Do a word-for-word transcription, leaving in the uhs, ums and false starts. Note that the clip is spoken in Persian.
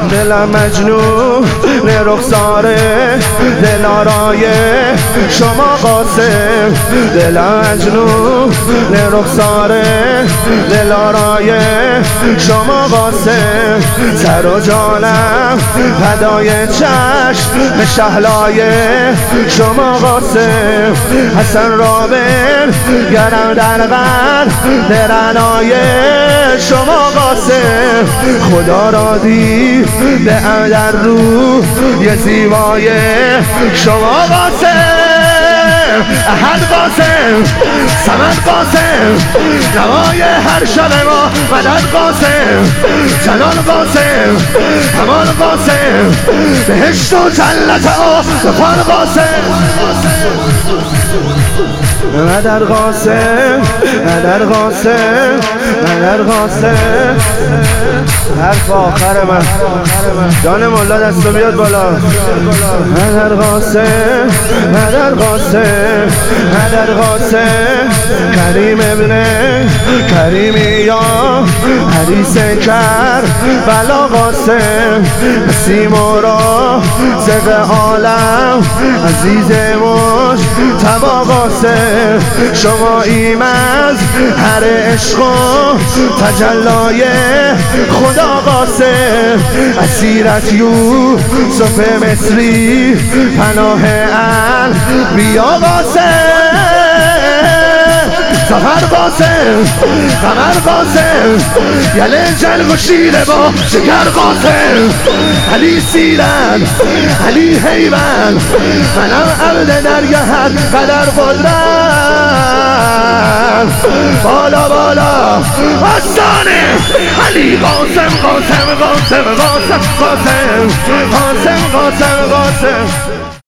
دلم مجنون رخسار دلارای شما قاسم، دلم مجنون رخسار دلارای شما قاسم، سر و جانم فدای چشم شهلای شما قاسم، حسن رابر گرم در قلب درنای شما قاسم، خدا را دید به در روح یه زیبای شما قاسم، احد قاسم صمد قاسم نوای هر شب ما مدد قاسم، جلال قاسم کمال قاسم بهشت و جنت آفال قاسم، مدد قاسم مدد قاسم مدد قاسم. حرف آخر من جان مولا دستو بیاد بالا. مدد قاسم مدد قاسم مدد قاسم، کریم ابن کریمی یا حدیث کر بلا قاسم، سیما را زق عالم عزیز مش تبا قاسم، شما ایمز هر عشق و تجلای خدا قاسم، اسیرت یوسف مصری پناه انبیا قاسم، سفر قاسم قمر قاسم یله جلب و شیره با شکر قاسم، علی سیرن علی حیبن منم عبد نرگهد قدر قدرت، بالا بالا آستانه علی قاسم قاسم قاسم قاسم قاسم قاسم قاسم قاسم.